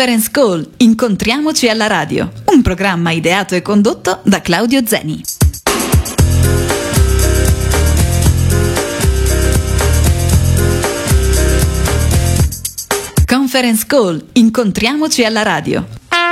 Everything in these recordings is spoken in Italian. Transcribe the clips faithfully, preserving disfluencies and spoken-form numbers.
Conference Call, incontriamoci alla radio, un programma ideato e condotto da Claudio Zeni. Conference Call, incontriamoci alla radio.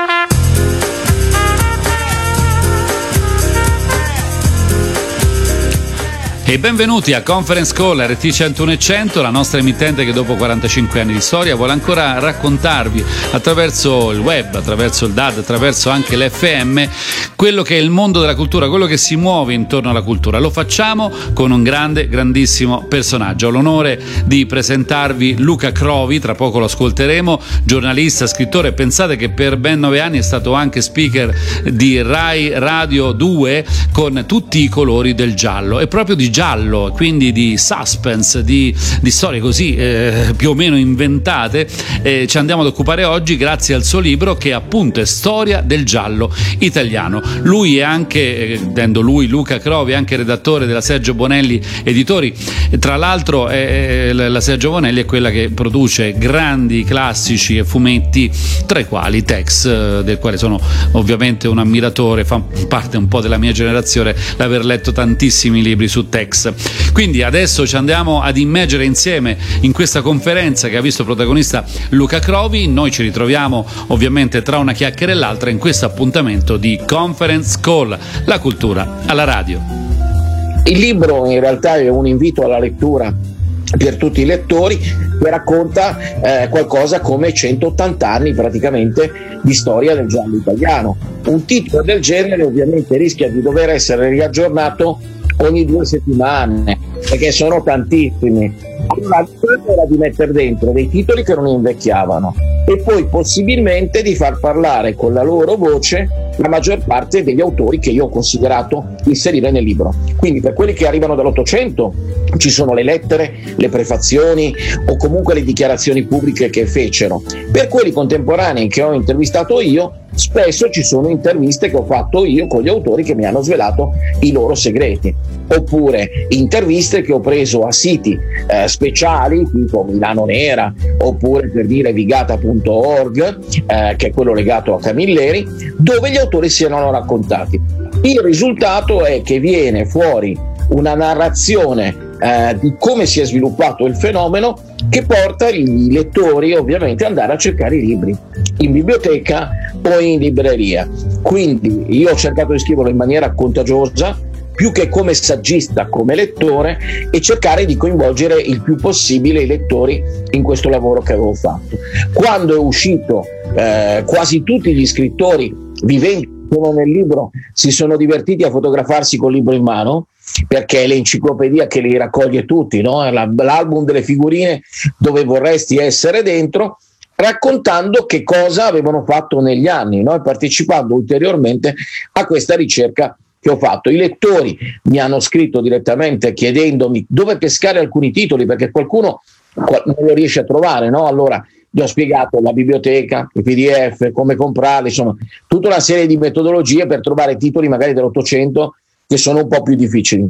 E benvenuti a Conference Call R T centouno e cento, la nostra emittente che dopo quarantacinque anni di storia vuole ancora raccontarvi attraverso il web, attraverso il D A D, attraverso anche l'F M, quello che è il mondo della cultura, quello che si muove intorno alla cultura. Lo facciamo con un grande, grandissimo personaggio. Ho l'onore di presentarvi Luca Crovi, tra poco lo ascolteremo, giornalista, scrittore. Pensate che per ben nove anni è stato anche speaker di Rai Radio due con tutti i colori del giallo, e proprio di giallo, quindi di suspense, di, di storie così eh, più o meno inventate, eh, ci andiamo ad occupare oggi grazie al suo libro, che appunto è Storia del giallo italiano. Lui è anche, dendo lui Luca Crovi, anche redattore della Sergio Bonelli Editori. Tra l'altro eh, la Sergio Bonelli è quella che produce grandi classici e fumetti, tra i quali Tex, eh, del quale sono ovviamente un ammiratore, fa parte un po' della mia generazione l'aver letto tantissimi libri su Tex. Quindi adesso ci andiamo ad immergere insieme in questa conferenza che ha visto protagonista Luca Crovi. Noi ci ritroviamo ovviamente tra una chiacchiera e l'altra in questo appuntamento di Conference Call, la cultura alla radio. Il libro in realtà è un invito alla lettura per tutti i lettori, che racconta eh, qualcosa come centottanta anni praticamente di storia del giallo italiano. Un titolo del genere ovviamente rischia di dover essere riaggiornato ogni due settimane, perché sono tantissimi. Allora, l'idea era di mettere dentro dei titoli che non invecchiavano e poi possibilmente di far parlare con la loro voce la maggior parte degli autori che io ho considerato inserire nel libro. Quindi per quelli che arrivano dall'Ottocento ci sono le lettere, le prefazioni o comunque le dichiarazioni pubbliche che fecero. Per quelli contemporanei che ho intervistato io, spesso ci sono interviste che ho fatto io con gli autori che mi hanno svelato i loro segreti, oppure interviste che ho preso a siti eh, speciali tipo Milano Nera, oppure per dire vigata punto org, eh, che è quello legato a Camilleri, dove gli autori si erano raccontati. Il risultato è che viene fuori una narrazione eh, di come si è sviluppato il fenomeno, che porta i lettori ovviamente ad andare a cercare i libri in biblioteca o in libreria. Quindi io ho cercato di scriverlo in maniera contagiosa, più che come saggista, come lettore, e cercare di coinvolgere il più possibile i lettori in questo lavoro che avevo fatto. Quando è uscito, eh, quasi tutti gli scrittori viventi nel libro si sono divertiti a fotografarsi col libro in mano, perché è l'enciclopedia che li raccoglie tutti, no? L'album delle figurine dove vorresti essere dentro, raccontando che cosa avevano fatto negli anni, no? E partecipando ulteriormente a questa ricerca che ho fatto. I lettori mi hanno scritto direttamente chiedendomi dove pescare alcuni titoli, perché qualcuno non lo riesce a trovare, no? Allora gli ho spiegato la biblioteca, i P D F, come comprarli, insomma tutta una serie di metodologie per trovare titoli magari dell'Ottocento che sono un po' più difficili.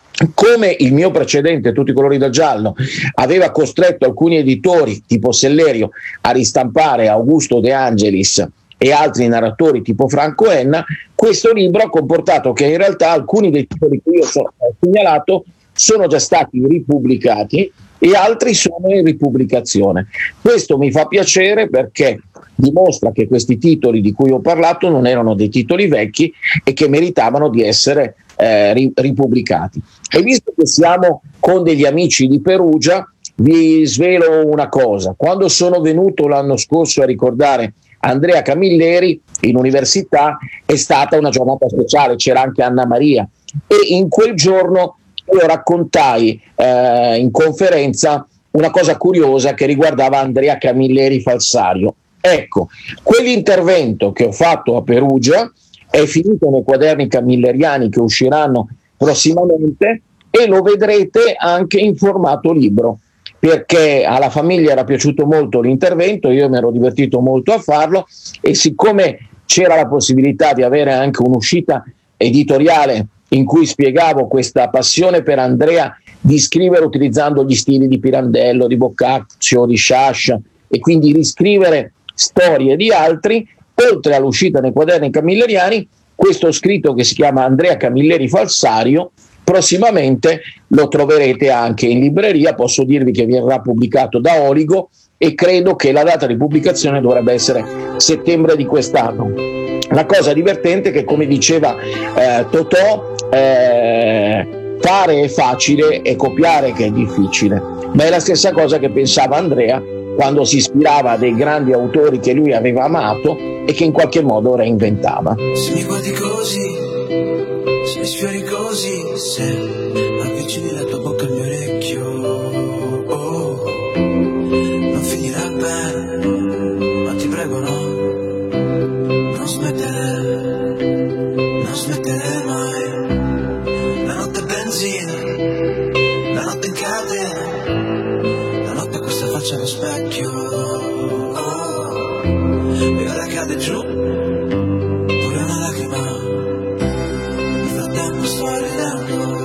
Come il mio precedente, Tutti i colori del giallo, aveva costretto alcuni editori tipo Sellerio a ristampare Augusto De Angelis e altri narratori tipo Franco Enna, questo libro ha comportato che in realtà alcuni dei titoli che io ho segnalato sono già stati ripubblicati e altri sono in ripubblicazione. Questo mi fa piacere perché dimostra che questi titoli di cui ho parlato non erano dei titoli vecchi e che meritavano di essere eh, ripubblicati. E visto che siamo con degli amici di Perugia, vi svelo una cosa. Quando sono venuto l'anno scorso a ricordare Andrea Camilleri in università, è stata una giornata speciale, c'era anche Anna Maria, e in quel giorno io raccontai eh, in conferenza una cosa curiosa che riguardava Andrea Camilleri Falsario. Ecco, quell'intervento che ho fatto a Perugia è finito nei quaderni camilleriani che usciranno prossimamente e lo vedrete anche in formato libro, perché alla famiglia era piaciuto molto l'intervento, io mi ero divertito molto a farlo, e siccome c'era la possibilità di avere anche un'uscita editoriale in cui spiegavo questa passione per Andrea di scrivere utilizzando gli stili di Pirandello, di Boccaccio, di Sciascia, e quindi riscrivere storie di altri, oltre all'uscita nei quaderni camilleriani, questo scritto che si chiama Andrea Camilleri Falsario, prossimamente lo troverete anche in libreria. Posso dirvi che verrà pubblicato da Oligo e credo che la data di pubblicazione dovrebbe essere settembre di quest'anno. La cosa divertente è che, come diceva eh, Totò, eh, fare è facile e copiare che è difficile, ma è la stessa cosa che pensava Andrea quando si ispirava a dei grandi autori che lui aveva amato e che in qualche modo reinventava. Se mi guardi così, se mi sfiori così, se avvicini la tua bocca al mio orecchio, oh, non finirà bene, ma ti prego no, non smettere, non smettere mai. La notte è benzina, la notte in catena, la notte questa faccia allo specchio, oh, e ora cade giù pure una lacrima, nel frattempo sto ridendo,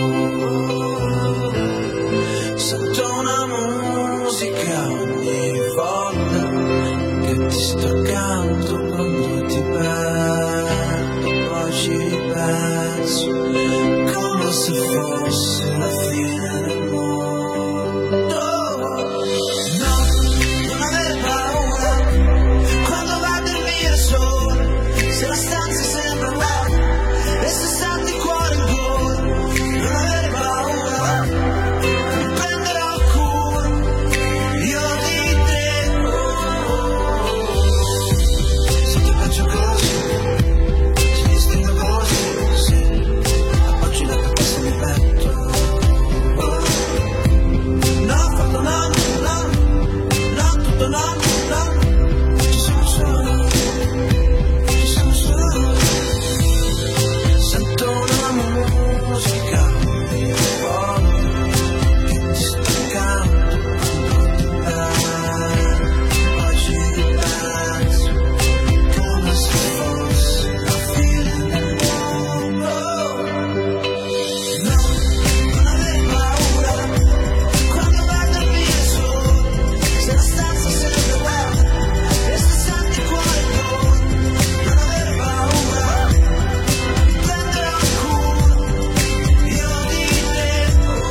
sento una musica ogni volta che ti sto accanto, quando ti perdo poi ci ripenso come se fosse la fine del mondo. No, non avere paura quando vai a dormire solo, se la stanza sembra vuota e se senti il cuore in gola. Non avere paura, mi prenderò cura io di te. Se ti faccio così, se mi stringo così, se appoggi la capacità mi petto, oh. No, fatto no, no, no, tutto no, no, ci sono solo, ci sono solo, sento una musica ogni volta che ti sto accanto, poi ci ripenso come se fosse la fine del mondo. No, non avere paura quando vai a dormire solo, se la stanza sembra vuota e se senti il cuore in gola. Non avere paura, mi prenderò cura io di te.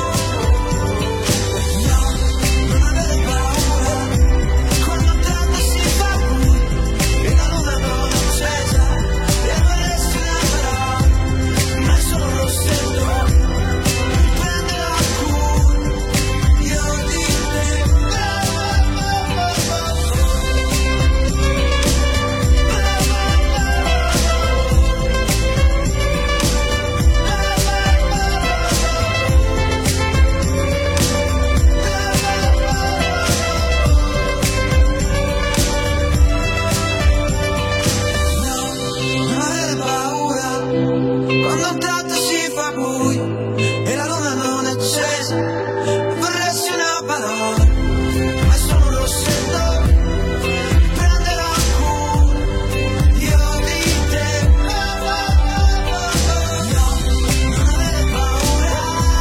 No, non avere paura quando tanto si fa buio e la luna non è accesa e vorresti una parola, ma è solo lo sento. Mi prenderò cura io di te. Non avere paura quando tanto si fa buio e la luna non è accesa e vorresti una parola, ma è solo lo sento. Mi prenderò cura io di te. No, non avere paura,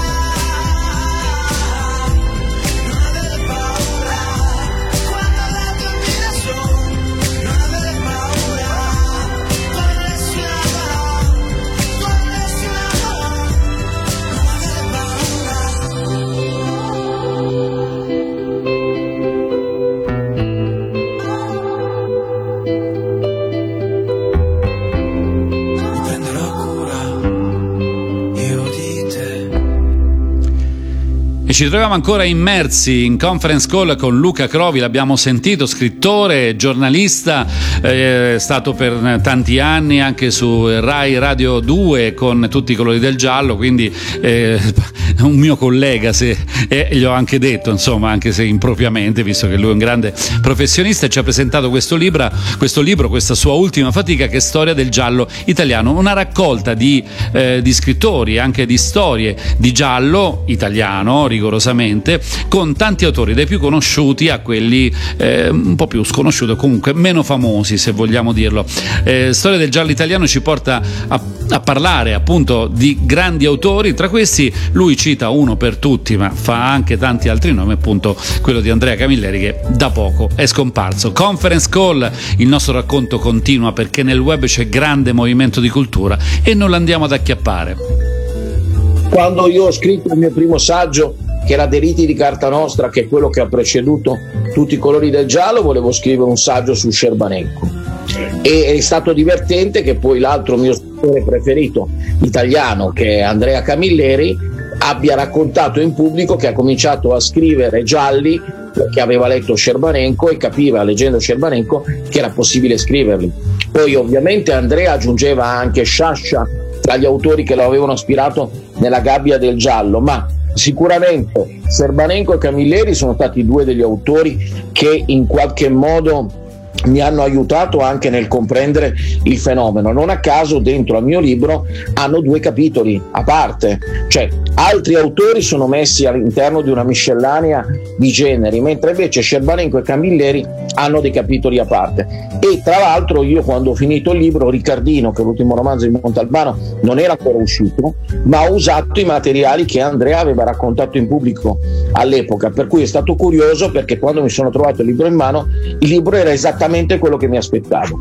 non avere paura quando vai a dormire solo, non avere paura, vorresti una parola, vorresti una parola, non avere paura. Mi prenderò cura io di te. E ci troviamo ancora immersi in conference call con Luca Crovi, l'abbiamo sentito, scrittore, giornalista, è stato per tanti anni anche su Rai Radio due con Tutti i colori del giallo, quindi eh, un mio collega, se, e gli ho anche detto, insomma, anche se impropriamente, visto che lui è un grande professionista, e ci ha presentato questo libro, questo libro, questa sua ultima fatica, che è Storia del giallo italiano, una raccolta di, eh, di scrittori, anche di storie di giallo italiano, rigorosamente, con tanti autori, dai più conosciuti a quelli eh, un po' più sconosciuti o comunque meno famosi, se vogliamo dirlo. Eh, Storia del giallo italiano ci porta a, a parlare appunto di grandi autori, tra questi lui cita uno per tutti, ma fa anche tanti altri nomi, appunto quello di Andrea Camilleri, che da poco è scomparso. Conference Call, il nostro racconto continua, perché nel web c'è grande movimento di cultura e non l'andiamo ad acchiappare. Quando io ho scritto il mio primo saggio, che era De riti di carta nostra, che è quello che ha preceduto Tutti i colori del giallo, volevo scrivere un saggio su Scerbanenko, e è stato divertente che poi l'altro mio scrittore preferito italiano, che è Andrea Camilleri, abbia raccontato in pubblico che ha cominciato a scrivere gialli perché aveva letto Scerbanenko e capiva, leggendo Scerbanenko, che era possibile scriverli. Poi ovviamente Andrea aggiungeva anche Sciascia tra gli autori che lo avevano ispirato nella gabbia del giallo, ma sicuramente Scerbanenko e Camilleri sono stati due degli autori che in qualche modo mi hanno aiutato anche nel comprendere il fenomeno. Non a caso dentro al mio libro hanno due capitoli a parte, cioè altri autori sono messi all'interno di una miscellanea di generi, mentre invece Scerbanenko e Camilleri hanno dei capitoli a parte. E tra l'altro io, quando ho finito il libro, Riccardino, che è l'ultimo romanzo di Montalbano, non era ancora uscito, ma ho usato i materiali che Andrea aveva raccontato in pubblico all'epoca, per cui è stato curioso, perché quando mi sono trovato il libro in mano, il libro era esattamente quello che mi aspettavo.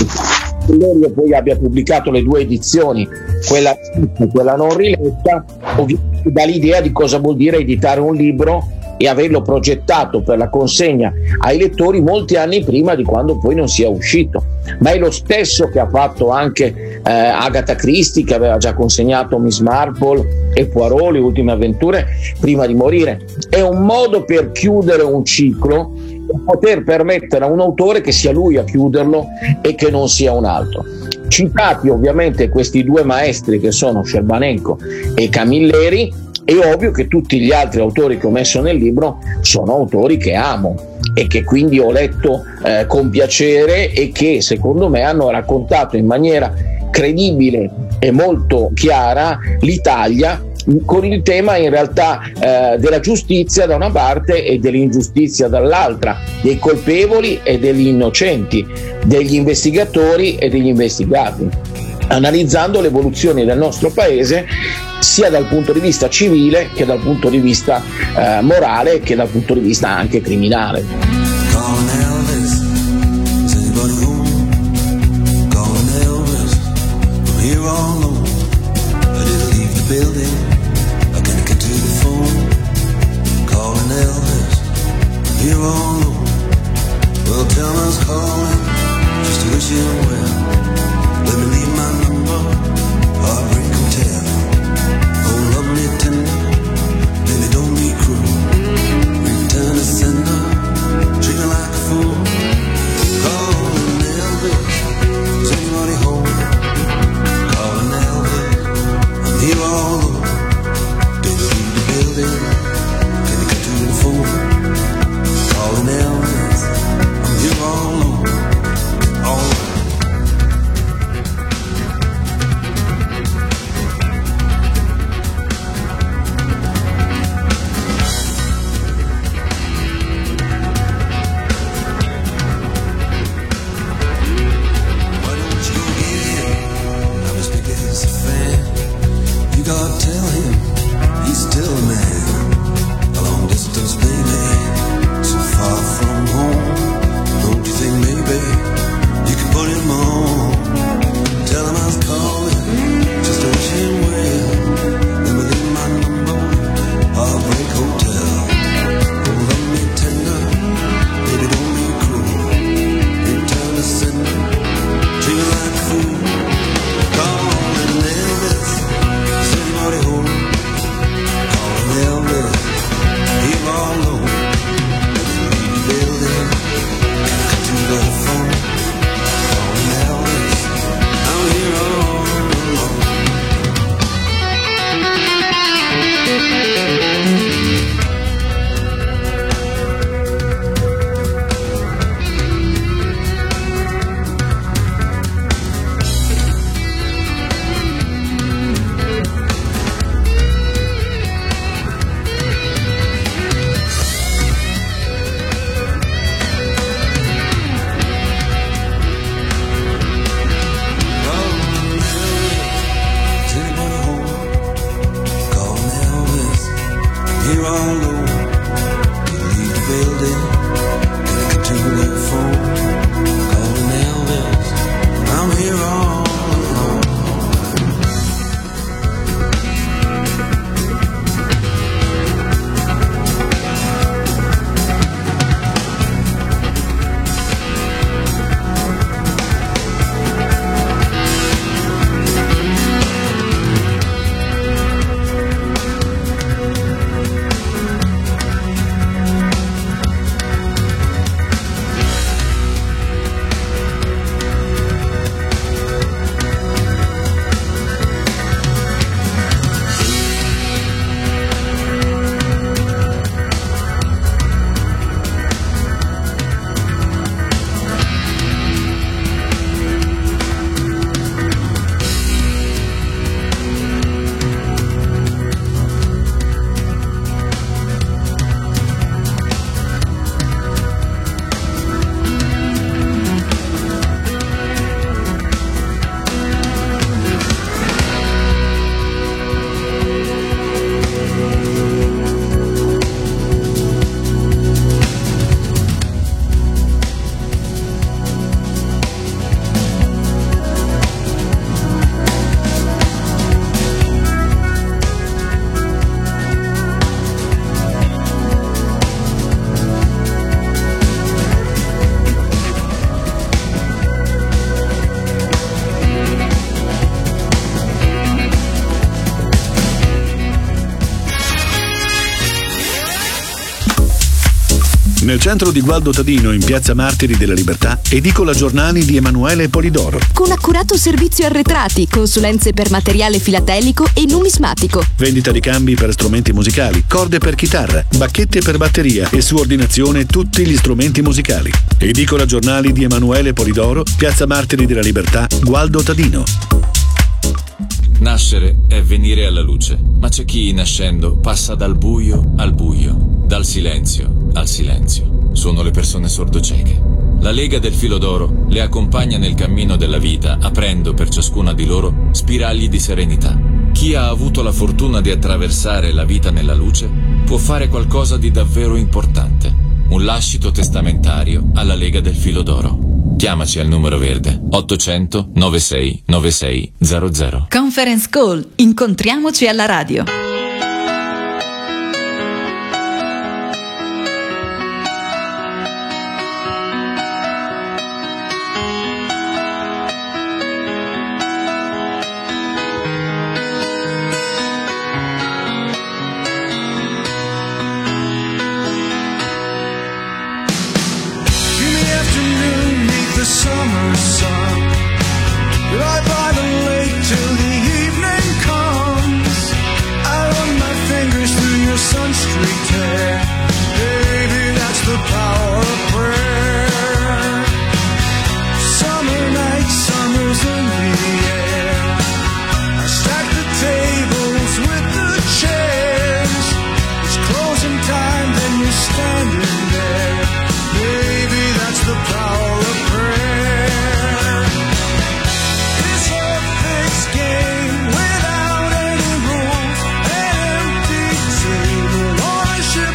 Io poi abbia pubblicato le due edizioni, quella e quella non riletta, ovviamente dà l'idea di cosa vuol dire editare un libro e averlo progettato per la consegna ai lettori molti anni prima di quando poi non sia uscito. Ma è lo stesso che ha fatto anche eh, Agatha Christie, che aveva già consegnato Miss Marple e Poirot, Le ultime avventure, prima di morire. È un modo per chiudere un ciclo e poter permettere a un autore che sia lui a chiuderlo e che non sia un altro. Citati ovviamente questi due maestri che sono Scerbanenko e Camilleri, è ovvio che tutti gli altri autori che ho messo nel libro sono autori che amo e che quindi ho letto eh, con piacere e che secondo me hanno raccontato in maniera credibile e molto chiara l'Italia, con il tema in realtà eh, della giustizia da una parte e dell'ingiustizia dall'altra, dei colpevoli e degli innocenti, degli investigatori e degli investigati, analizzando l'evoluzione del nostro paese sia dal punto di vista civile che dal punto di vista eh, morale che dal punto di vista anche criminale. Calling Elvis, is anybody home? Calling Elvis, I'm here all alone. I didn't leave the building, I can't get to the phone. Calling Elvis, I'm here all alone. Well, tell us calling, just to wish him well. Let me leave my number, heartbreak hotel. Oh, love me tender, baby, don't be cruel. Return to sender, treat her like a fool. Calling Elvis, is anybody home? Calling here all alone. You leave the building, connect to the phone, calling Elvis. I'm here all alone. Nel centro di Gualdo Tadino, in piazza Martiri della Libertà, edicola giornali di Emanuele Polidoro. Con accurato servizio arretrati, consulenze per materiale filatelico e numismatico. Vendita di cambi per strumenti musicali, corde per chitarra, bacchette per batteria e su ordinazione tutti gli strumenti musicali. Edicola giornali di Emanuele Polidoro, piazza Martiri della Libertà, Gualdo Tadino. Nascere è venire alla luce, ma c'è chi nascendo passa dal buio al buio, dal silenzio al silenzio. Sono le persone sordocieche. La Lega del Filo d'Oro le accompagna nel cammino della vita, aprendo per ciascuna di loro spiragli di serenità. Chi ha avuto la fortuna di attraversare la vita nella luce può fare qualcosa di davvero importante. Un lascito testamentario alla Lega del Filo d'Oro. Chiamaci al numero verde ottocento novantasei novantasei zero zero. Conference Call. Incontriamoci alla radio. Summer sun, lie by the lake till the evening comes. I run my fingers through your sun-streaked hair. Baby, that's the power of prayer. Summer night, summer's in the air. I stack the tables with the chairs. It's closing time, then you're standing there. Baby, that's the power of prayer. Game without any rules, an empty table, ownership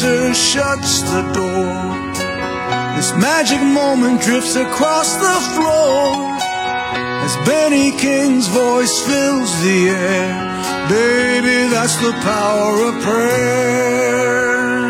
dancer shuts the door. This magic moment drifts across the floor as Benny King's voice fills the air. Baby, that's the power of prayer.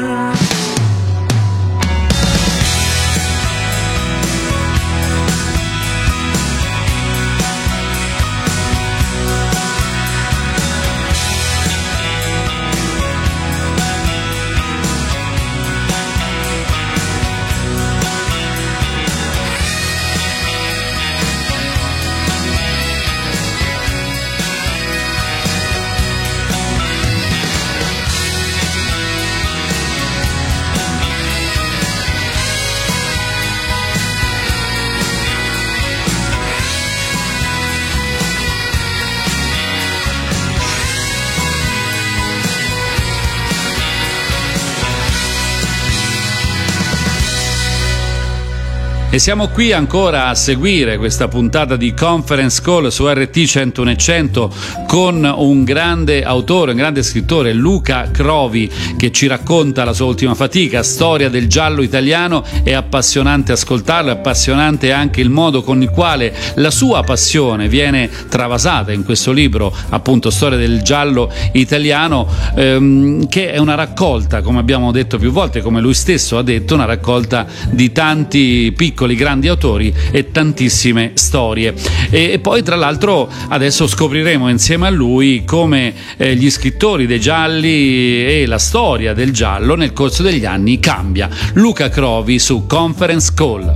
E siamo qui ancora a seguire questa puntata di Conference Call su R T centouno e cento con un grande autore, un grande scrittore, Luca Crovi, che ci racconta la sua ultima fatica, storia del giallo italiano. È appassionante ascoltarlo, è appassionante anche il modo con il quale la sua passione viene travasata in questo libro, appunto Storia del giallo italiano, ehm, che è una raccolta, come abbiamo detto più volte, come lui stesso ha detto, una raccolta di tanti piccoli grandi autori e tantissime storie. E, e poi tra l'altro adesso scopriremo insieme a lui come eh, gli scrittori dei gialli e la storia del giallo nel corso degli anni cambia. Luca Crovi su Conference Call.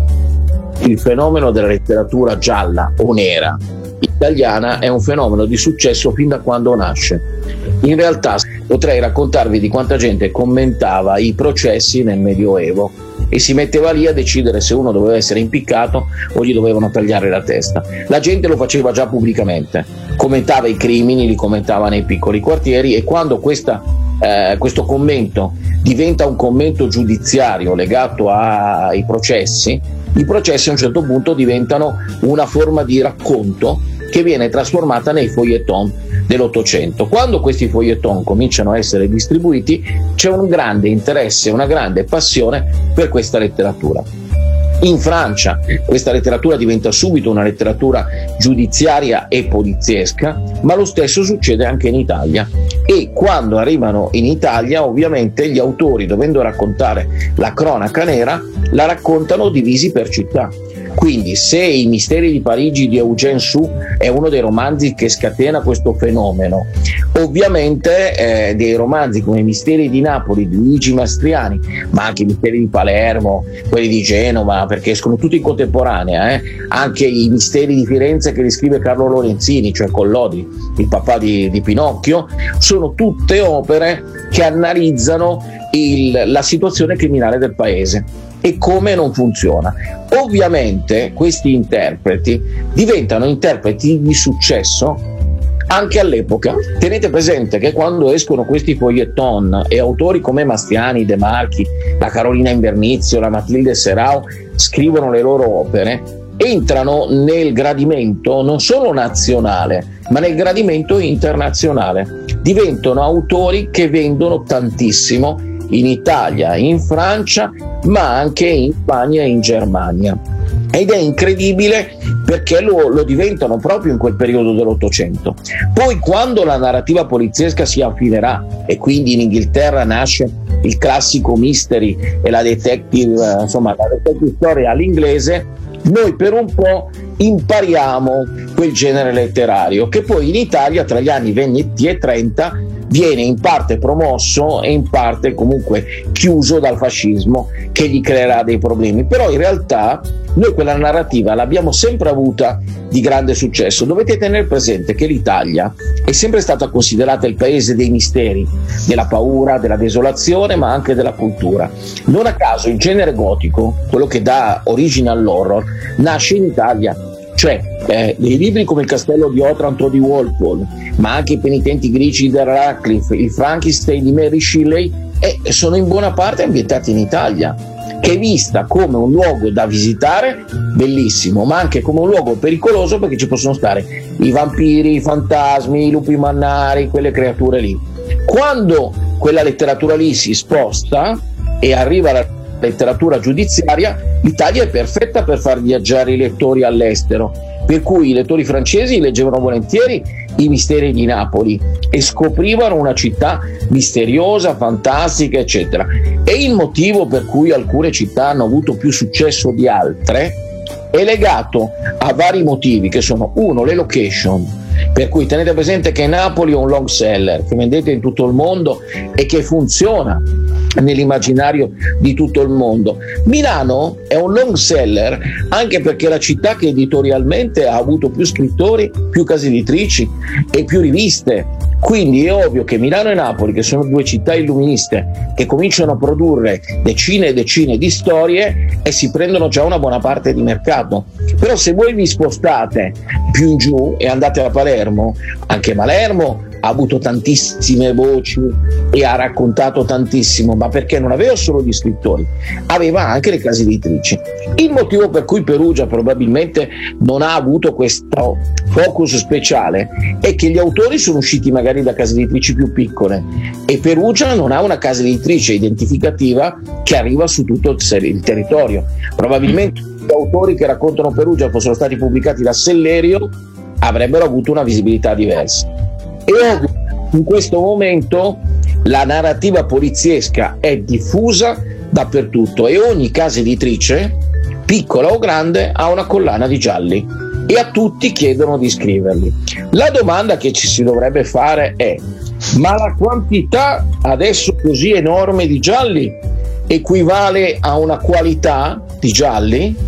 Il fenomeno della letteratura gialla o nera italiana è un fenomeno di successo fin da quando nasce. In realtà potrei raccontarvi di quanta gente commentava i processi nel Medioevo e si metteva lì a decidere se uno doveva essere impiccato o gli dovevano tagliare la testa. La gente lo faceva già pubblicamente, commentava i crimini, li commentava nei piccoli quartieri, e quando questa, eh, questo commento diventa un commento giudiziario legato ai processi, i processi a un certo punto diventano una forma di racconto che viene trasformata nei feuilleton dell'Ottocento. Quando questi feuilleton cominciano a essere distribuiti, c'è un grande interesse, una grande passione per questa letteratura. In Francia questa letteratura diventa subito una letteratura giudiziaria e poliziesca, ma lo stesso succede anche in Italia, e quando arrivano in Italia ovviamente gli autori, dovendo raccontare la cronaca nera, la raccontano divisi per città. Quindi se I misteri di Parigi di Eugène Sue è uno dei romanzi che scatena questo fenomeno, ovviamente eh, dei romanzi come I misteri di Napoli di Luigi Mastriani, ma anche I misteri di Palermo, quelli di Genova, perché escono tutti in contemporanea, eh? anche I misteri di Firenze che li scrive Carlo Lorenzini, cioè Collodi, il papà di, di Pinocchio, sono tutte opere che analizzano il, la situazione criminale del paese e come non funziona. Ovviamente questi interpreti diventano interpreti di successo anche all'epoca. Tenete presente che quando escono questi feuilleton e autori come Mastriani, De Marchi, la Carolina Invernizio, la Matilde Serao scrivono le loro opere, entrano nel gradimento non solo nazionale ma nel gradimento internazionale, diventano autori che vendono tantissimo in Italia, in Francia, ma anche in Spagna e in Germania. Ed è incredibile perché lo, lo diventano proprio in quel periodo dell'Ottocento. Poi quando la narrativa poliziesca si affinerà e quindi in Inghilterra nasce il classico mystery e la detective, insomma la detective story all'inglese, noi per un po' impariamo quel genere letterario che poi in Italia tra gli anni venti e trenta viene in parte promosso e in parte comunque chiuso dal fascismo, che gli creerà dei problemi. Però in realtà noi quella narrativa l'abbiamo sempre avuta di grande successo. Dovete tenere presente che l'Italia è sempre stata considerata il paese dei misteri, della paura, della desolazione, ma anche della cultura. Non a caso il genere gotico, quello che dà origine all'horror, nasce in Italia. Cioè eh, dei libri come Il castello di Otranto di Walpole, ma anche I penitenti grigi di Radcliffe, il Frankenstein di Mary Shelley, eh, sono in buona parte ambientati in Italia, che è vista come un luogo da visitare bellissimo, ma anche come un luogo pericoloso perché ci possono stare i vampiri, i fantasmi, i lupi mannari, quelle creature lì. Quando quella letteratura lì si sposta e arriva alla letteratura giudiziaria, l'Italia è perfetta per far viaggiare i lettori all'estero, per cui i lettori francesi leggevano volentieri i misteri di Napoli e scoprivano una città misteriosa, fantastica, eccetera. E il motivo per cui alcune città hanno avuto più successo di altre è legato a vari motivi, che sono: uno, le location, per cui tenete presente che Napoli è un long seller che vendete in tutto il mondo e che funziona nell'immaginario di tutto il mondo. Milano è un long seller anche perché è la città che editorialmente ha avuto più scrittori, più case editrici e più riviste. Quindi è ovvio che Milano e Napoli, che sono due città illuministe che cominciano a produrre decine e decine di storie, e si prendono già una buona parte di mercato. Però se voi vi spostate più in giù e andate a Palermo, anche Palermo ha avuto tantissime voci e ha raccontato tantissimo, ma perché non aveva solo gli scrittori, aveva anche le case editrici. Il motivo per cui Perugia probabilmente non ha avuto questo focus speciale è che gli autori sono usciti magari da case editrici più piccole e Perugia non ha una casa editrice identificativa che arriva su tutto il territorio. Probabilmente gli autori che raccontano Perugia fossero stati pubblicati da Sellerio avrebbero avuto una visibilità diversa. E ovvio, in questo momento la narrativa poliziesca è diffusa dappertutto e ogni casa editrice, piccola o grande, ha una collana di gialli e a tutti chiedono di scriverli. La domanda che ci si dovrebbe fare è: ma la quantità adesso così enorme di gialli equivale a una qualità di gialli?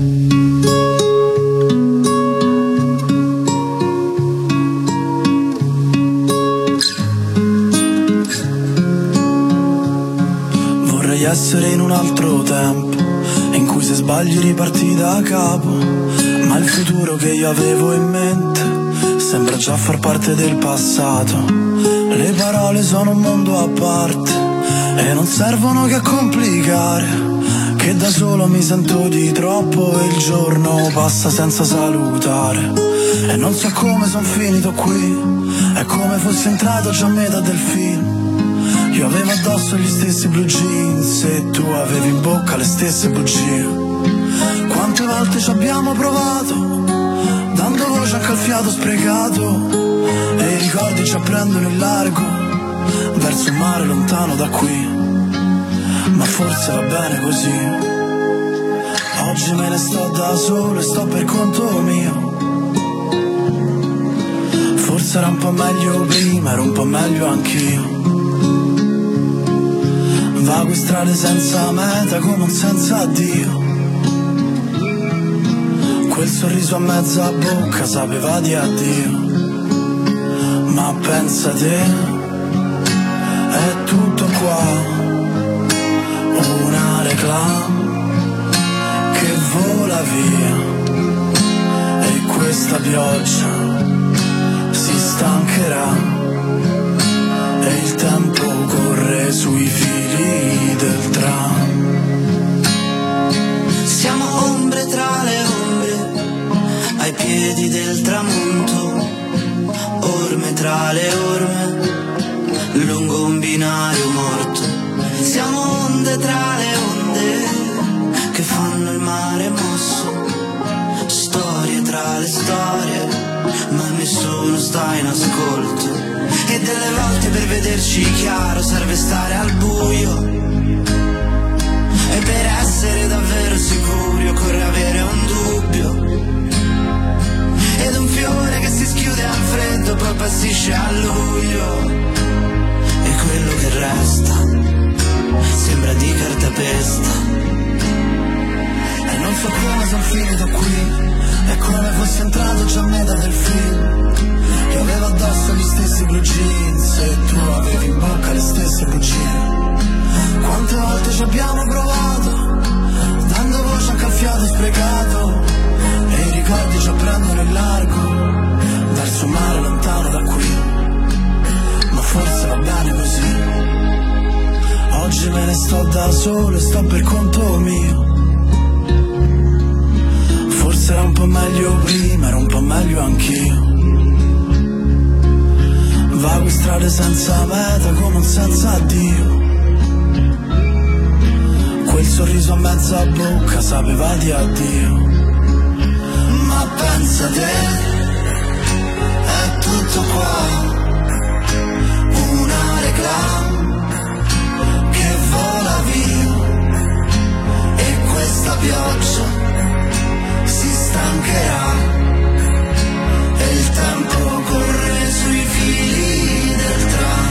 Vorrei essere in un altro tempo in cui se sbagli riparti da capo, ma il futuro che io avevo in mente sembra già far parte del passato. Le parole sono un mondo a parte e non servono che a complicare, che da solo mi sento di troppo e il giorno passa senza salutare. E non so come son finito qui, è come fossi entrato già a metà del film. Io avevo addosso gli stessi blue jeans e tu avevi in bocca le stesse bugie. Quante volte ci abbiamo provato, dando voce anche al fiato sprecato, e i ricordi ci prendono in largo verso un mare lontano da qui. Ma forse va bene così. Oggi me ne sto da solo e sto per conto mio. Forse era un po' meglio prima, ero un po' meglio anch'io. Vago in strade senza meta come un senza addio. Quel sorriso a mezza bocca sapeva di addio. Ma pensa te, è tutto qua, una reclama che vola via. E questa pioggia si stancherà e il tempo corre sui fili del tram. Siamo ombre tra le ombre, ai piedi del tramonto, orme tra le orme, lungo un binario morto. Siamo onde tra le onde, che fanno il mare mosso, storie tra le storie, ma nessuno sta in ascolto. E delle volte per vederci chiaro serve stare al buio, e per essere davvero sicuri occorre avere un dubbio. Ed un fiore che si schiude al freddo poi passisce a luglio, e quello che resta sembra di cartapesta. E non so come sono finito qui, è come fossi entrato già a metà del film. Io avevo addosso gli stessi blue jeans e tu avevi in bocca le stesse bugie. Quante volte ci abbiamo provato, dando voce anche al fiato sprecato, e i ricordi ci prendono in largo verso un mare lontano da qui. Ma forse va bene così. Oggi me ne sto da solo e sto per conto mio. Forse era un po' meglio prima, era un po' meglio anch'io. vago strade senza meta come un senza addio. Quel sorriso a mezza bocca sapeva di addio. Ma pensa te, è tutto qua, una reclama che vola via, e questa pioggia si stancherà, e il tempo corre sui fili del tram.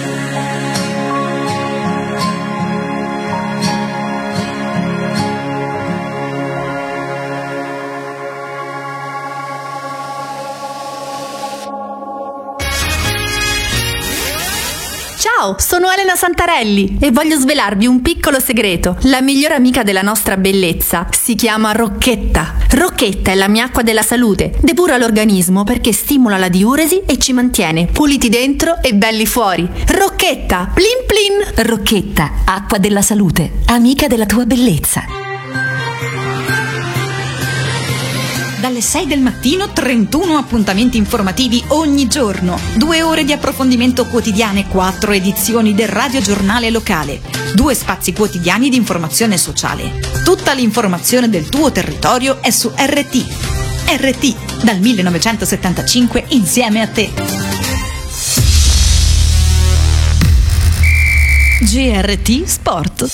Ciao, sono Elena Santarelli e voglio svelarvi un piccolo segreto. La migliore amica della nostra bellezza si chiama Rocchetta. Rocchetta è la mia acqua della salute. Depura l'organismo perché stimola la diuresi e ci mantiene puliti dentro e belli fuori. Rocchetta, plin plin. Rocchetta, acqua della salute, amica della tua bellezza. Dalle sei del mattino trentuno appuntamenti informativi ogni giorno, due ore di approfondimento quotidiane, quattro edizioni del radiogiornale locale, due spazi quotidiani di informazione sociale. Tutta l'informazione del tuo territorio è su R T. R T, dal millenovecentosettantacinque insieme a te. G R T Sport.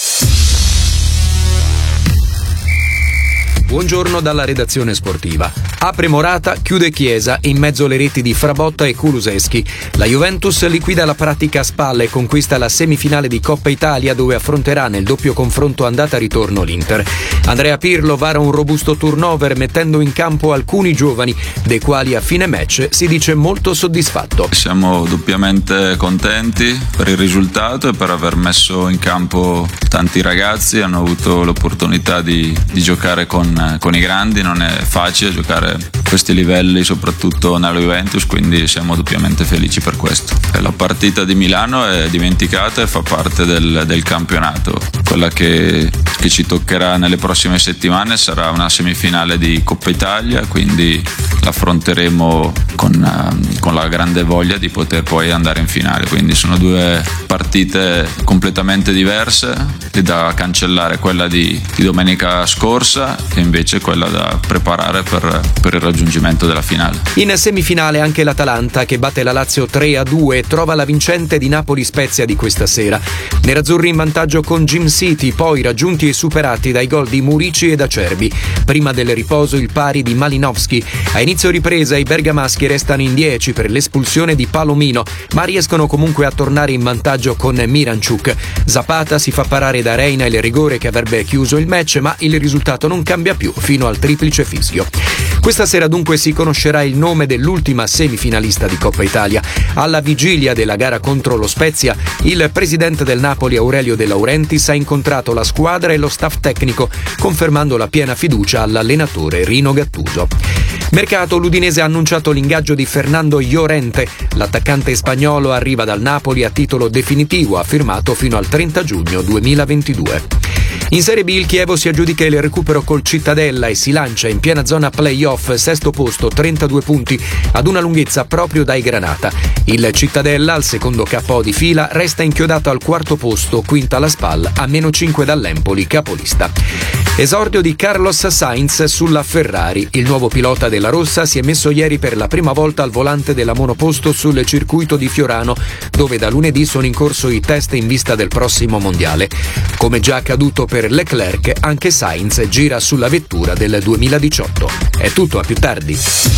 Buongiorno dalla redazione sportiva. Apre Morata, chiude Chiesa, in mezzo alle reti di Frabotta e Kulusevski. La Juventus liquida la pratica a spalle e conquista la semifinale di Coppa Italia, dove affronterà nel doppio confronto andata-ritorno l'Inter. Andrea Pirlo vara un robusto turnover mettendo in campo alcuni giovani, dei quali a fine match si dice molto soddisfatto. Siamo doppiamente contenti per il risultato e per aver messo in campo tanti ragazzi, hanno avuto l'opportunità di, di giocare con con i grandi, non è facile giocare a questi livelli soprattutto nella Juventus, quindi siamo doppiamente felici per questo. La partita di Milano è dimenticata e fa parte del, del campionato. Quella che, che ci toccherà nelle prossime settimane sarà una semifinale di Coppa Italia, quindi l'affronteremo con, con la grande voglia di poter poi andare in finale, quindi sono due partite completamente diverse, e da cancellare quella di, di domenica scorsa e invece quella da preparare per, per il raggiungimento della finale. In semifinale anche l'Atalanta, che batte la Lazio tre a due e trova la vincente di Napoli-Spezia di questa sera. Nerazzurri in vantaggio con Jim City, poi raggiunti e superati dai gol di Murici ed Acerbi. Prima del riposo il pari di Malinowski. A inizio ripresa i bergamaschi restano in dieci per l'espulsione di Palomino, ma riescono comunque a tornare in vantaggio con Miranchuk. Zapata si fa parare da Reina il rigore che avrebbe chiuso il match, ma il risultato non cambia più fino al triplice fischio. Questa sera dunque si conoscerà il nome dell'ultima semifinalista di Coppa Italia. Alla vigilia della gara contro lo Spezia, il presidente del Napoli Aurelio De Laurentiis ha incontrato la squadra e lo staff tecnico, confermando la piena fiducia all'allenatore Rino Gattuso. Mercato, l'Udinese ha annunciato l'ingaggio di Fernando Llorente. L'attaccante spagnolo arriva dal Napoli a titolo definitivo, ha firmato fino al trenta giugno duemilaventidue. In Serie B il Chievo si aggiudica il recupero col Cittadella e si lancia in piena zona play-off, sesto posto, trentadue punti, ad una lunghezza proprio dai Granata. Il Cittadella, al secondo K O di fila, resta inchiodato al quarto posto, quinta alla spalla, a meno cinque dall'Empoli, capolista. Esordio di Carlos Sainz sulla Ferrari. Il nuovo pilota della Rossa si è messo ieri per la prima volta al volante della monoposto sul circuito di Fiorano, dove da lunedì sono in corso i test in vista del prossimo mondiale. Come già accaduto per Leclerc, anche Sainz gira sulla vettura del duemiladiciotto. È tutto, a più tardi.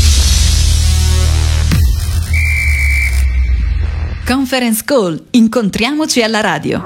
Conference Call. Incontriamoci alla radio.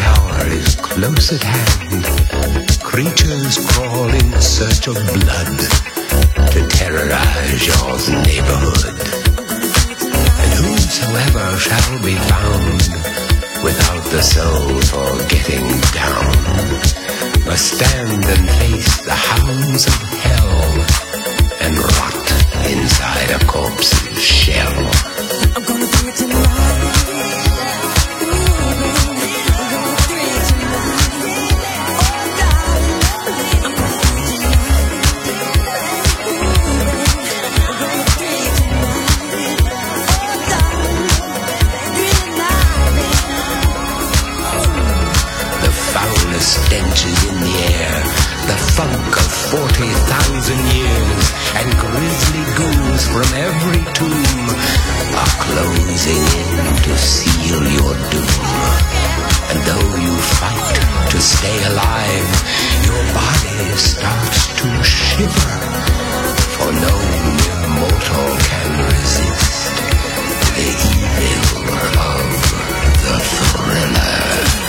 hour is close at hand. Creatures crawl in search of blood to terrorize your neighborhood. And whosoever shall be found without the soul for getting down must stand and face the hounds of hell and rot inside a corpse's shell. I'm gonna do it tonight. Stench is in the air, the funk of forty thousand years, and grisly ghouls from every tomb are closing in to seal your doom. And though you fight to stay alive, your body starts to shiver, for no mere mortal can resist the evil of the thriller.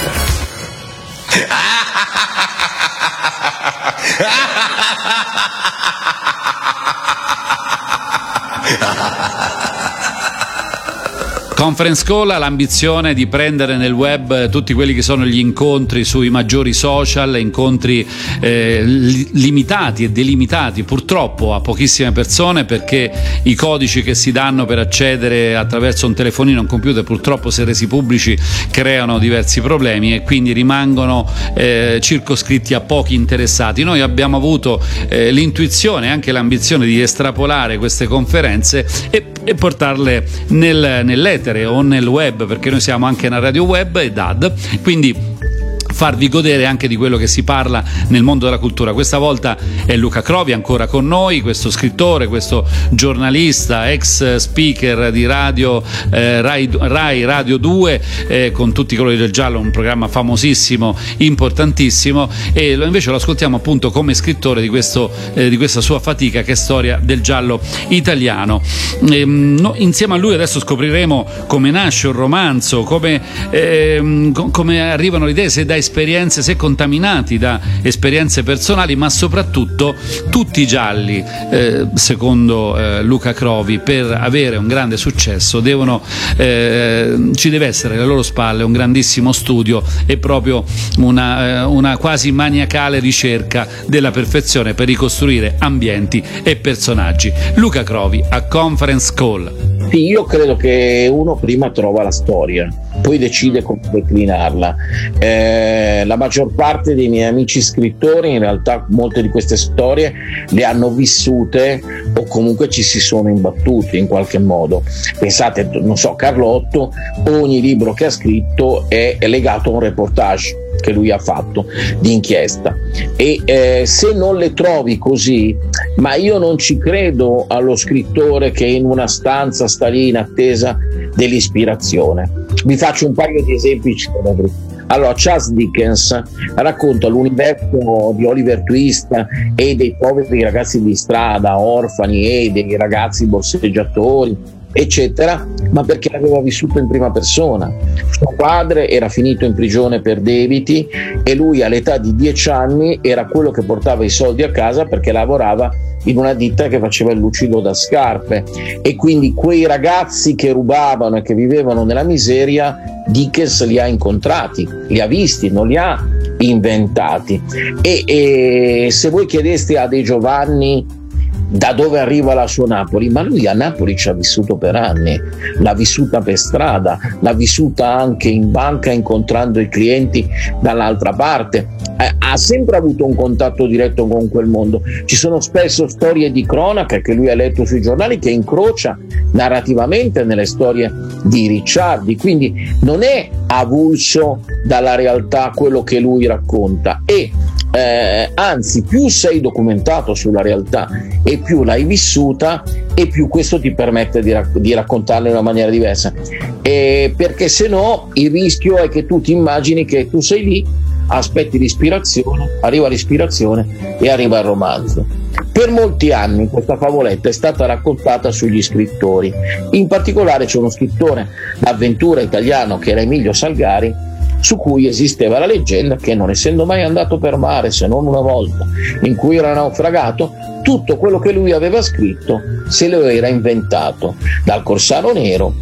Conference Call ha l'ambizione di prendere nel web tutti quelli che sono gli incontri sui maggiori social, incontri eh, li- limitati e delimitati purtroppo a pochissime persone, perché i codici che si danno per accedere attraverso un telefonino o un computer purtroppo, se resi pubblici, creano diversi problemi e quindi rimangono eh, circoscritti a pochi interessati. Noi abbiamo avuto eh, l'intuizione e anche l'ambizione di estrapolare queste conferenze e, e portarle nel, nell'etere o nel web, perché noi siamo anche una radio web e D A D, quindi farvi godere anche di quello che si parla nel mondo della cultura. Questa volta è Luca Crovi ancora con noi, questo scrittore, questo giornalista, ex speaker di radio eh, Rai, Rai Radio due, eh, con tutti i colori del giallo, un programma famosissimo, importantissimo, e lo, invece lo ascoltiamo appunto come scrittore di, questo, eh, di questa sua fatica che è storia del giallo italiano. E, no, insieme a lui adesso scopriremo come nasce un romanzo, come, eh, come arrivano le idee, se da esperienze, se contaminati da esperienze personali, ma soprattutto tutti i gialli, eh, secondo eh, Luca Crovi, per avere un grande successo devono eh, ci deve essere alle loro spalle un grandissimo studio e proprio una, eh, una quasi maniacale ricerca della perfezione per ricostruire ambienti e personaggi. Luca Crovi a Conference Call. Sì, io credo che uno prima trova la storia, poi decide come declinarla. Eh, la maggior parte dei miei amici scrittori, in realtà molte di queste storie le hanno vissute o comunque ci si sono imbattuti in qualche modo. Pensate, non so, Carlotto, ogni libro che ha scritto è, è legato a un reportage che lui ha fatto di inchiesta, e eh, se non le trovi così, ma io non ci credo allo scrittore che in una stanza sta lì in attesa dell'ispirazione. Vi faccio un paio di esempi celebri. Allora, Charles Dickens racconta l'universo di Oliver Twist e dei poveri ragazzi di strada, orfani, e dei ragazzi borseggiatori, eccetera, ma perché l'aveva vissuto in prima persona. Suo padre era finito in prigione per debiti e lui all'età di dieci anni era quello che portava i soldi a casa perché lavorava in una ditta che faceva il lucido da scarpe, e quindi quei ragazzi che rubavano e che vivevano nella miseria Dickens li ha incontrati, li ha visti, non li ha inventati. E, e se voi chiedeste a De Giovanni da dove arriva la sua Napoli, ma lui a Napoli ci ha vissuto per anni, l'ha vissuta per strada, l'ha vissuta anche in banca incontrando i clienti dall'altra parte, eh, ha sempre avuto un contatto diretto con quel mondo. Ci sono spesso storie di cronaca che lui ha letto sui giornali che incrocia narrativamente nelle storie di Ricciardi, quindi non è avulso dalla realtà quello che lui racconta, e Eh, anzi, più sei documentato sulla realtà e più l'hai vissuta, e più questo ti permette di, rac- di raccontarla in una maniera diversa, e perché se no il rischio è che tu ti immagini che tu sei lì, aspetti l'ispirazione, arriva l'ispirazione e arriva il romanzo. Per molti anni questa favoletta è stata raccontata sugli scrittori, in particolare c'è uno scrittore d'avventura italiano che era Emilio Salgari, su cui esisteva la leggenda che, non essendo mai andato per mare se non una volta in cui era naufragato, tutto quello che lui aveva scritto se lo era inventato, dal Corsaro Nero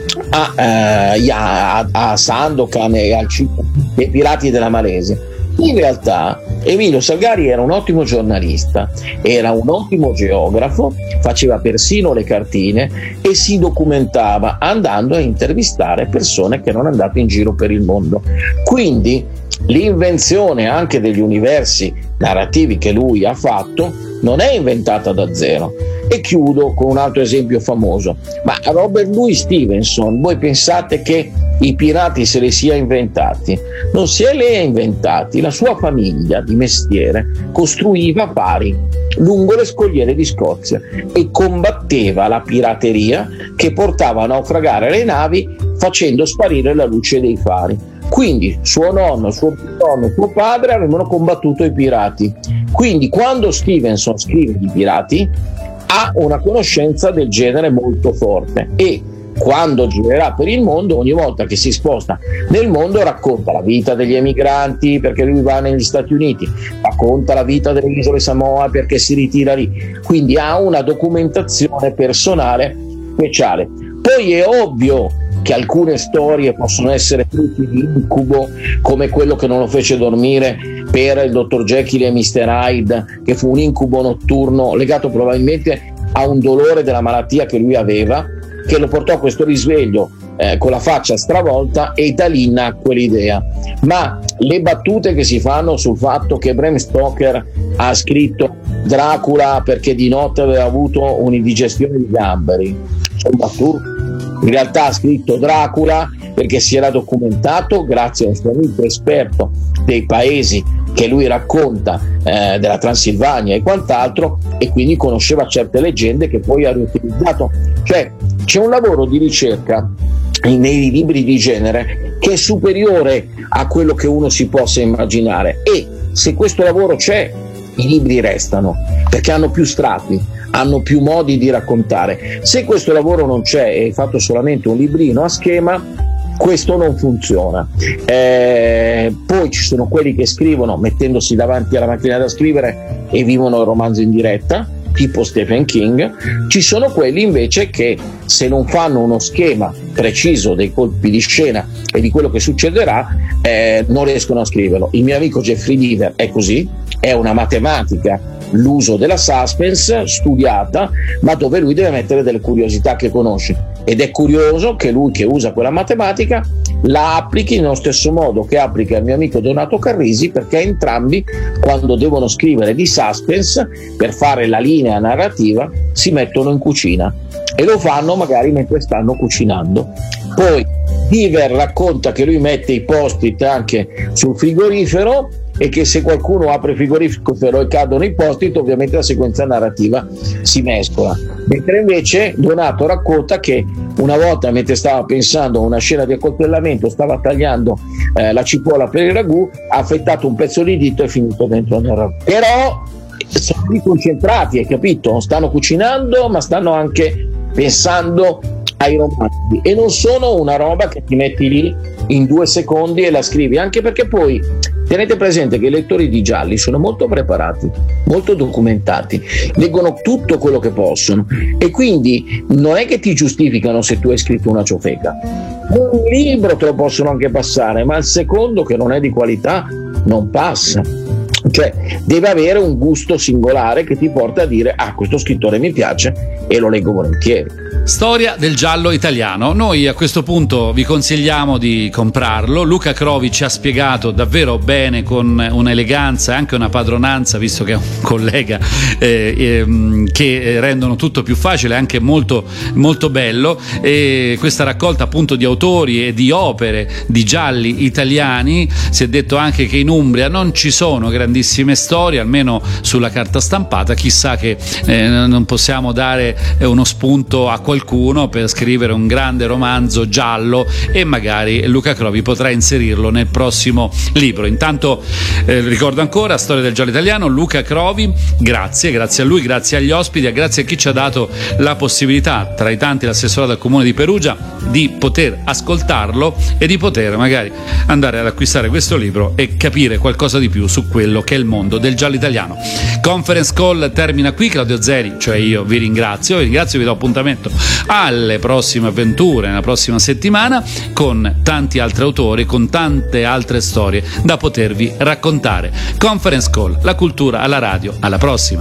a, eh, a, a Sandokan e al dei Pirati della Malesia. In realtà Emilio Salgari era un ottimo giornalista, era un ottimo geografo, faceva persino le cartine e si documentava andando a intervistare persone che erano andate in giro per il mondo. Quindi l'invenzione anche degli universi narrativi che lui ha fatto non è inventata da zero. E chiudo con un altro esempio famoso. Ma Robert Louis Stevenson, voi pensate che i pirati se li sia inventati? Non se li ha inventati, la sua famiglia di mestiere costruiva fari lungo le scogliere di Scozia e combatteva la pirateria che portava a naufragare le navi facendo sparire la luce dei fari. Quindi suo nonno, suo nonno, suo padre avevano combattuto i pirati. Quindi quando Stevenson scrive di pirati ha una conoscenza del genere molto forte, e quando girerà per il mondo, ogni volta che si sposta nel mondo, racconta la vita degli emigranti perché lui va negli Stati Uniti, racconta la vita delle isole Samoa perché si ritira lì, quindi ha una documentazione personale speciale. Poi è ovvio che alcune storie possono essere frutti di incubo, come quello che non lo fece dormire per il dottor Jekyll e mister Hyde, che fu un incubo notturno legato probabilmente a un dolore della malattia che lui aveva, che lo portò a questo risveglio eh, con la faccia stravolta, e da lì nacque l'idea. Ma le battute che si fanno sul fatto che Bram Stoker ha scritto Dracula perché di notte aveva avuto un'indigestione di gamberi sono battute. In realtà ha scritto Dracula perché si era documentato grazie a un suo amico esperto dei paesi che lui racconta, eh, della Transilvania e quant'altro, e quindi conosceva certe leggende che poi ha riutilizzato. Cioè c'è un lavoro di ricerca nei libri di genere che è superiore a quello che uno si possa immaginare, e se questo lavoro c'è, i libri restano perché hanno più strati, hanno più modi di raccontare. Se questo lavoro non c'è e hai fatto solamente un librino a schema, questo non funziona. Eh, poi ci sono quelli che scrivono mettendosi davanti alla macchina da scrivere e vivono il romanzo in diretta, tipo Stephen King. Ci sono quelli invece che, se non fanno uno schema preciso dei colpi di scena e di quello che succederà, eh, non riescono a scriverlo. Il mio amico Jeffrey Deaver è così, è una matematica l'uso della suspense studiata, ma dove lui deve mettere delle curiosità che conosce, ed è curioso che lui, che usa quella matematica, la applichi nello stesso modo che applica il mio amico Donato Carrisi, perché entrambi, quando devono scrivere di suspense per fare la linea narrativa, si mettono in cucina e lo fanno magari mentre stanno cucinando. Poi Deaver racconta che lui mette i post-it anche sul frigorifero e che se qualcuno apre il frigorifero e cadono i post-it, ovviamente la sequenza narrativa si mescola. Mentre invece Donato racconta che una volta, mentre stava pensando a una scena di accoltellamento, stava tagliando eh, la cipolla per il ragù, ha affettato un pezzo di dito e è finito dentro nel ragù. Però sono lì concentrati, hai capito? Stanno cucinando, ma stanno anche pensando ai romanzi, e non sono una roba che ti metti lì in due secondi e la scrivi, anche perché poi tenete presente che i lettori di gialli sono molto preparati, molto documentati, leggono tutto quello che possono, e quindi non è che ti giustificano se tu hai scritto una ciofeca. Un libro te lo possono anche passare, ma il secondo, che non è di qualità, non passa. Cioè deve avere un gusto singolare che ti porta a dire: ah, questo scrittore mi piace e lo leggo volentieri. Storia del giallo italiano. Noi a questo punto vi consigliamo di comprarlo. Luca Crovi ci ha spiegato davvero bene, con un'eleganza e anche una padronanza, visto che è un collega, eh, eh, che rendono tutto più facile e anche molto, molto bello. E questa raccolta appunto di autori e di opere di gialli italiani. Si è detto anche che in Umbria non ci sono grandi grandissime storie, almeno sulla carta stampata. Chissà che eh, non possiamo dare uno spunto a qualcuno per scrivere un grande romanzo giallo e magari Luca Crovi potrà inserirlo nel prossimo libro. Intanto eh, ricordo ancora Storia del giallo italiano, Luca Crovi, grazie, grazie a lui, grazie agli ospiti e grazie a chi ci ha dato la possibilità, tra i tanti l'assessorato al comune di Perugia, di poter ascoltarlo e di poter magari andare ad acquistare questo libro e capire qualcosa di più su quello che è il mondo del giallo italiano. Conference Call termina qui. Claudio Zeri, cioè io, vi ringrazio, vi ringrazio, vi do appuntamento alle prossime avventure nella prossima settimana con tanti altri autori, con tante altre storie da potervi raccontare. Conference Call, la cultura alla radio, alla prossima.